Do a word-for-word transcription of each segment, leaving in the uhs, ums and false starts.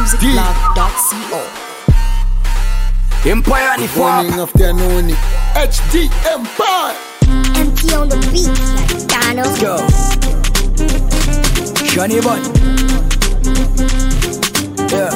music blog dot co. Empire ni fuck. Morning afternoon. H D Empire. M T on the beat like Donald. Go. Shani Bun. Yeah.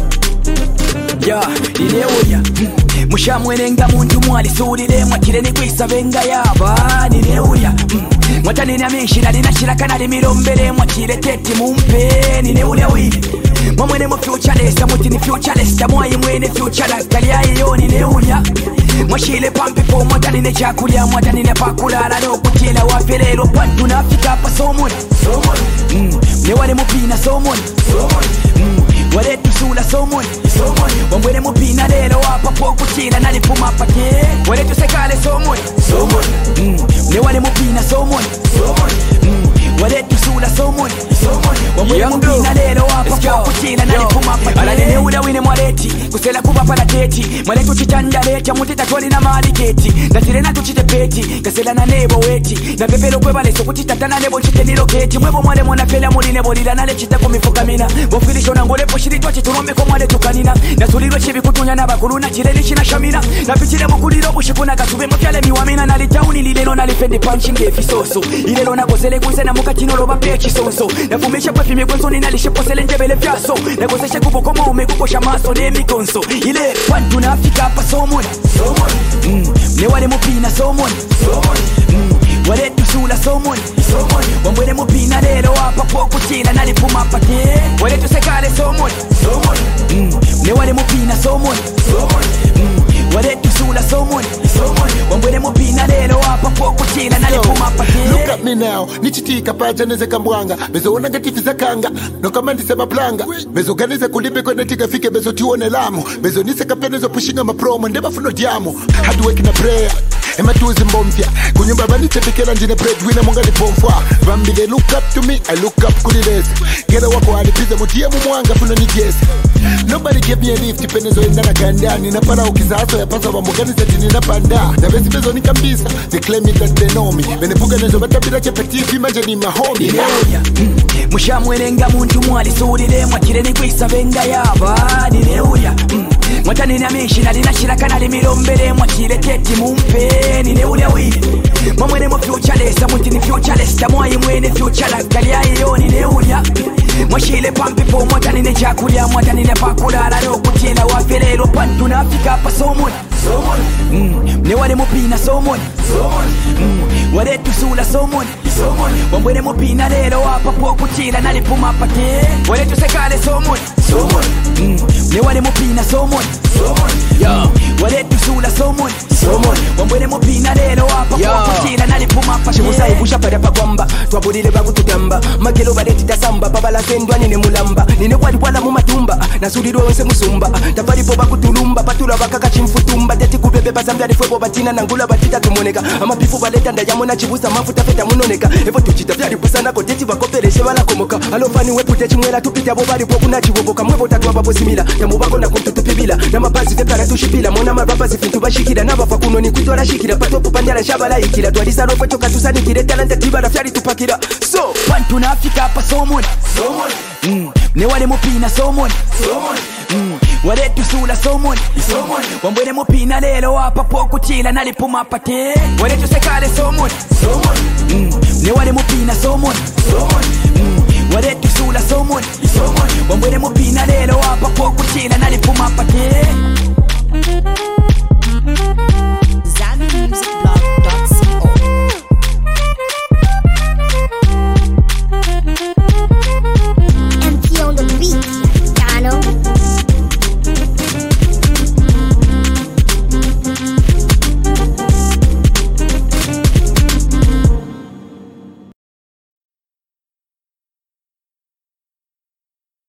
Yeah, nineoya. Mushamwerenga muntu mwali surire mwakire ni kwisabenga yaba nineoya. Mwatani na mishi na linashira kanali mirombere mwakire teti mumpe nineoya wili. Mwamwene mu futureless muti ni futureless mwayi mwene future kali ayo nineoya. Mwashile pampe po mwatani ne chakulya mwatani ne pakulala no kutila waferero pantu na Afrika pa somoni somoni. Mm. Ne wale mupina somoni somoni. Mm. Wale tusula somoni somoni. Wambwene mupina lero wapa po kutila nalipuma pake. Wale tusekale somoni somoni. Mm. Ne wale mupina somoni somoni. Mm. Wale tusula somoni somoni. Wambwene mupina lero wapa po kutila nalipuma pake. Ala nene ula wine mwaleti kusela kuba pala teti. Mwaletu chitanda leta mutita toli na maliketi. Nasile na tuchite peti kasela na nebo weti. Na pepelo kwe bale so kutita na nebo chite niloketi. Mwebo mwale mwana fela muli nebo lila nale chita kumifuka mina. Bofilisho na ngole po shiri tochi turome ko mwale tukanina. Na suliro chibi kutunya na bakuru na chireli china shamina. Na pichile mukuliro bushikuna kasube mkyale miwamina. Na litauni lilelo na lifendi punching gefi soso. Ilelo na kozele kuise na mukatino loba pechi sonso. Na fumesha kwa fimi kwenso ni nalishe posele njebele vyaso. Na kozeshe kubo komo ume kukosha maso de mikonso. Ile pantu na Afrika pa somoni somoni. Mm. Ne wale mupina somoni somoni. Mm. Wale tusula somoni somoni. Wambwene mupina lero wapa po kutila nalipuma pake. Wale tusekale somoni somoni. Mm. Ne wale mupina somoni somoni. Mm. Wale tusula somoni somoni. Wambwene mupina lero wapa po kutila nalipuma pake. Look at me now. Nichitika paja neze kambwanga. Bezo ona ngatifi za kanga. No kama ndisema planga. Bezo ganize kulibe kwenye tika fike. Bezo tione lamu. Bezo nise kapenezo pushinga mapromo. Ndeba funo diamo. Hard work na prayer. Ema tuzi mbompya. Kunyumba bani chepikela njine breadwinner munga ni pomfwa. Bambi they look up to me. I look up kulilezi. Gera wako halipiza mutie mumuanga funo nijesi. Nobody gave me a lift. Penezo endana kandani. Napara ukizaso ya pasa wa mugani seti nina panda. Na besi bezo nikambisa. They claim it that they know me. Benepuga nezo batabira chepetifi manje ni mahomi. Nineoya. Mushamwerenga muntu mwali surire mwakire ni kwisabenga yaba nineoya. Mwatani na mishi na linashira kanali mirombere mwakire teti mumpe nineoya wili. Mwamwene mu futureless muti ni futureless mwayi mwene future kali ayo nineoya. Mwashile pampe po mwatani ne chakulya mwatani ne pakulala no kutila waferero pantu na Afrika pa somoni somoni. Mm. Ne wale mupina somoni somoni. Mm. Wale tusula somoni somoni. Wambwene mupina lero wapa po kutila nalipuma pake. Wale tusekale somoni somoni. Mm. Ne wale mupina somoni somoni. Yo. Wale tusula somoni somoni. Wambwene mupina lero wapa po kutila nalipuma pake. Chimusa ibusha pada pagwamba twabulile bagutugamba magelo baleti tasamba babala sendwa nine mulamba nine kwali kwala mu matumba nasulirwe wense musumba tafaripo bakutulumba patula bakaka chimfutumba teti kubebe bazambya rifwebo batina nangula batita tumoneka amapifu baleta ndayamona chibusa mafuta feta munoneka evo tuchita byali busana ko teti bakopereshe balakomoka alofani wepute chimwela tupita bo bali po kuna chiboboka mwebo tatwa babo simila tamubako na kumtutupibila na mabazi fekara tushipila mona mababa zifintu bashikira nabafa kuno ni kutola shikira patopo pandala shabala ikira twalisa ropo choka tusani kire talanta tibara fyali tupakira so pantu na Afrika pa somoni somoni. Mm. Ne wale mupina somoni somoni. Mm. Wale tusula somoni somoni. Wambwene mupina lero wapa po kutila nalipuma pake. Wale tusekale somoni somoni. Mm. Ne wale mupina somoni somoni. Mm. Wale tusula somoni somoni. Wambwene mupina lero wapa po kutila nalipuma pake.